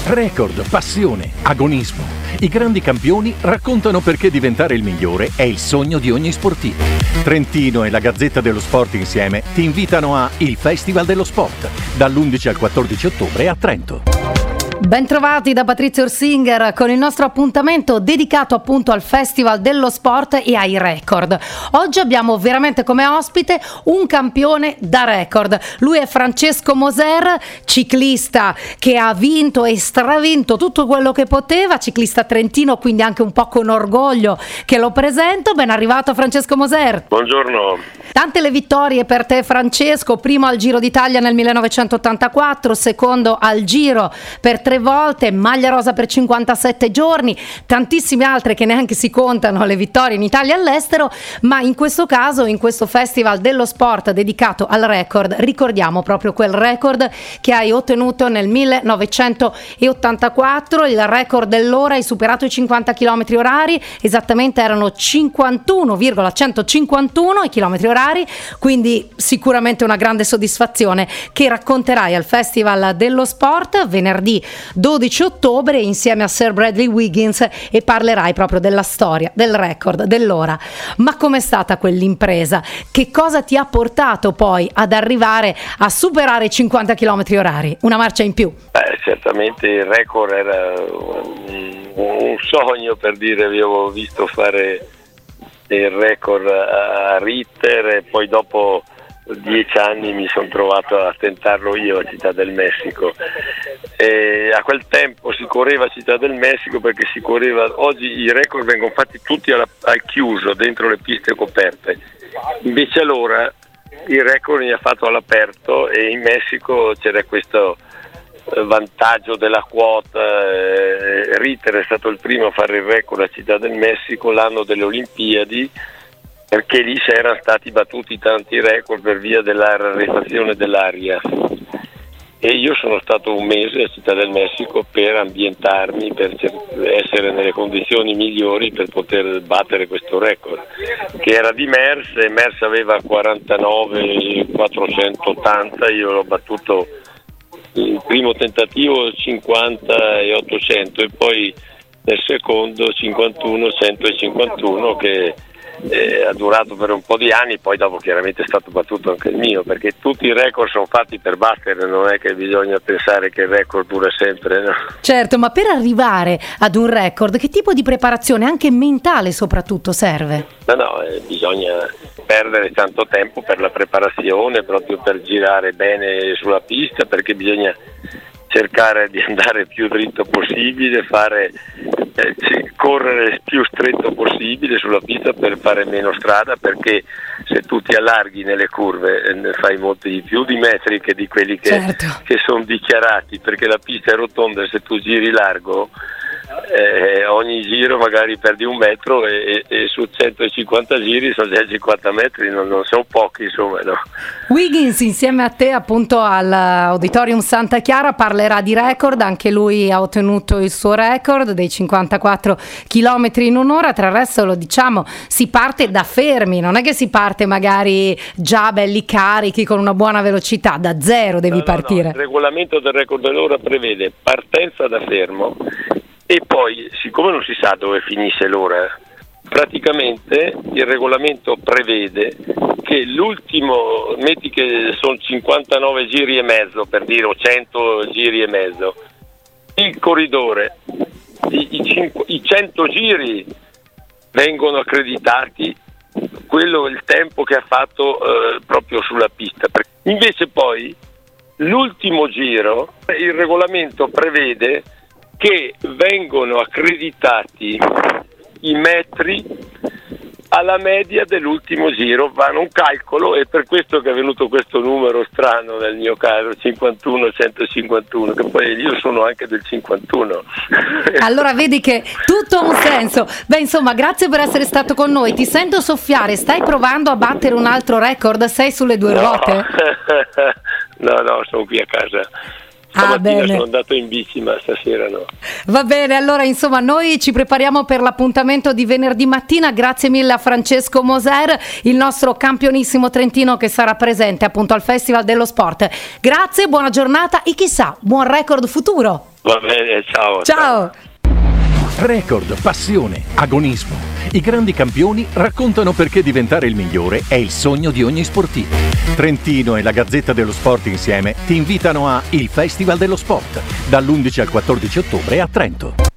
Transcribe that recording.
Record, passione, agonismo. I grandi campioni raccontano perché diventare il migliore è il sogno di ogni sportivo. Trentino e la Gazzetta dello Sport insieme ti invitano a Il Festival dello Sport, dall'11 al 14 ottobre a Trento. Bentrovati da Patrizia Orsinger con il nostro appuntamento dedicato appunto al Festival dello Sport e ai record. Oggi abbiamo veramente come ospite un campione da record. Lui è Francesco Moser, ciclista che ha vinto e stravinto tutto quello che poteva, ciclista trentino, quindi anche un po' con orgoglio che lo presento. Ben arrivato Francesco Moser. Buongiorno. Tante le vittorie per te Francesco, primo al Giro d'Italia nel 1984, secondo al Giro per 3 volte, maglia rosa per 57 giorni, tantissime altre che neanche si contano le vittorie in Italia e all'estero, ma in questo caso, in questo Festival dello Sport dedicato al record, ricordiamo proprio quel record che hai ottenuto nel 1984, il record dell'ora, hai superato i 50 km orari, esattamente erano 51,151 i chilometri orari, quindi sicuramente una grande soddisfazione che racconterai al Festival dello Sport venerdì 12 ottobre insieme a Sir Bradley Wiggins e parlerai proprio della storia, del record, dell'ora. Ma com'è stata quell'impresa? Che cosa ti ha portato poi ad arrivare a superare i 50 km orari? Una marcia in più? Certamente il record era un sogno, per dire, avevo visto fare il record a Ritter e poi dopo 10 anni mi sono trovato a tentarlo io a Città del Messico. E a quel tempo si correva a Città del Messico perché si correva, oggi i record vengono fatti tutti al chiuso, dentro le piste coperte, invece allora il record veniva fatto all'aperto e in Messico c'era questo vantaggio della quota. Ritter è stato il primo a fare il record a Città del Messico l'anno delle Olimpiadi, perché lì si erano stati battuti tanti record per via della rarefazione dell'aria, e io sono stato un mese a Città del Messico per ambientarmi, per essere nelle condizioni migliori per poter battere questo record, che era di Merckx, e Merckx aveva 49,480, io l'ho battuto il primo tentativo 50 e 800 e poi nel secondo 51, 151 che ha durato per un po' di anni, poi dopo chiaramente è stato battuto anche il mio, perché tutti i record sono fatti per battere, non è che bisogna pensare che il record dura sempre, no? Certo, ma per arrivare ad un record che tipo di preparazione, anche mentale soprattutto, serve? Bisogna perdere tanto tempo per la preparazione, proprio per girare bene sulla pista, perché bisogna cercare di andare più dritto possibile, correre il più stretto possibile sulla pista per fare meno strada, perché se tu ti allarghi nelle curve ne fai molti di più di metri che di quelli che sono dichiarati, perché la pista è rotonda e se tu giri largo ogni giro magari perdi un metro e su 150 giri sono già 50 metri, non sono pochi, insomma, no? Wiggins insieme a te appunto all'Auditorium Santa Chiara parlerà di record, anche lui ha ottenuto il suo record dei 54 km in un'ora. Tra il resto, lo diciamo, si parte da fermi, non è che si parte magari già belli carichi con una buona velocità, da zero devi partire. Il regolamento del record dell'ora prevede partenza da fermo e poi, siccome non si sa dove finisce l'ora, praticamente il regolamento prevede che l'ultimo, metti che sono 59 giri e mezzo, per dire, o 100 giri e mezzo, il corridore, i 100 giri vengono accreditati, quello è il tempo che ha fatto proprio sulla pista. Invece poi l'ultimo giro, il regolamento prevede che vengono accreditati i metri alla media dell'ultimo giro, fanno un calcolo, e per questo che è venuto questo numero strano nel mio caso, 51-151, che poi io sono anche del 51. Allora vedi che tutto ha un senso. Beh, insomma, grazie per essere stato con noi. Ti sento soffiare, stai provando a battere un altro record? Sei sulle due ruote? No, sono qui a casa. Stamattina sono andato in bici, ma stasera no. Va bene, allora insomma noi ci prepariamo per l'appuntamento di venerdì mattina. Grazie mille a Francesco Moser, il nostro campionissimo trentino che sarà presente appunto al Festival dello Sport. Grazie, buona giornata e chissà, buon record futuro. Va bene, ciao. Ciao. Record, passione, agonismo. I grandi campioni raccontano perché diventare il migliore è il sogno di ogni sportivo. Trentino e la Gazzetta dello Sport insieme ti invitano a Il Festival dello Sport dall'11 al 14 ottobre a Trento.